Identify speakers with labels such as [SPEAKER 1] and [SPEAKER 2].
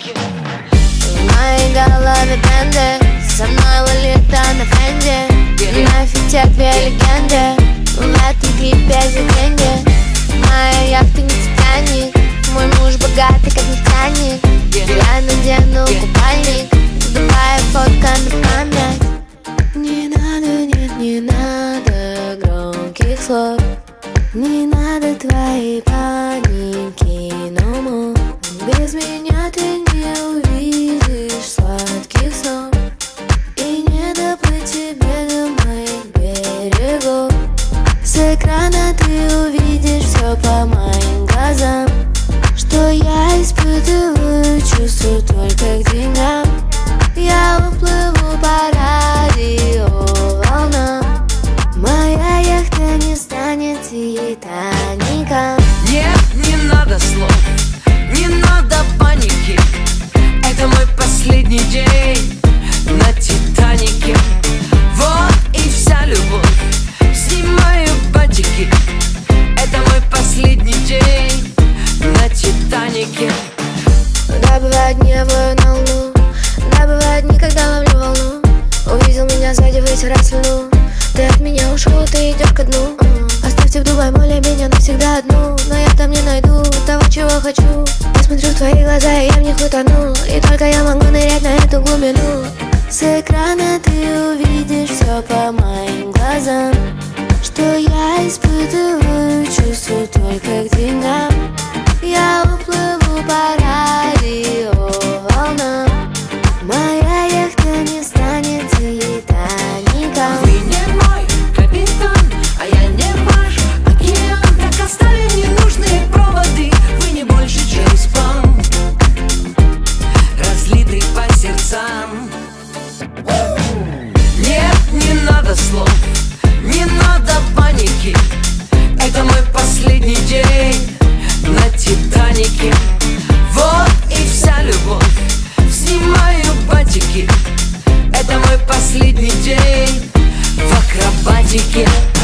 [SPEAKER 1] В моей голове бренды, со мной Лолита на френде. Нафиг те две легенды, в этом клипе за деньги. Моя яхта не Титаник, мой муж богатый как нефтяник. Я надену купальник, Дубай фотка на память. Не надо, нет, не надо громких слов, не надо твоей паники, no more. Без меня ты не увидишь сладких снов, и не доплыть тебе до моих берегов. С экрана ты увидишь все по моим глазам, что я испытываю чувства только к деньгам. Я уплыву по радиоволнам, моя яхта не станет Титаником.
[SPEAKER 2] Нет, не надо слов, не надо паники. Это мой последний день на Титанике. Вот и вся любовь, снимаю батики. Это мой последний день на Титанике.
[SPEAKER 1] Да, бывает небо на луну, да, бывает дни, когда ловлю волну. Увидел меня сзади, вытирай слюну. Ты от меня ушел, ты идешь ко дну. Оставьте в Дубай море меня навсегда одну, но я там не найду того, чего хочу. Я смотрю в твои глаза, и я в них утону, и только я могу нырять на эту глубину. С экрана ты увидишь все по моим глазам, что я испытываю чувства только к деньгам. Я уплыву по радиоволнам, моя яхта не станет Титаником.
[SPEAKER 2] Вы не мой капитан, а я не ваш океан. Так оставим ненужные проводы, вы не больше Джеймс Бонд, разлитый по сердцам. Нет, не надо слов, не надо паники. Это мой последний день на Титанике. Вот и вся любовь, снимаю батики. Это мой последний день в акробатике.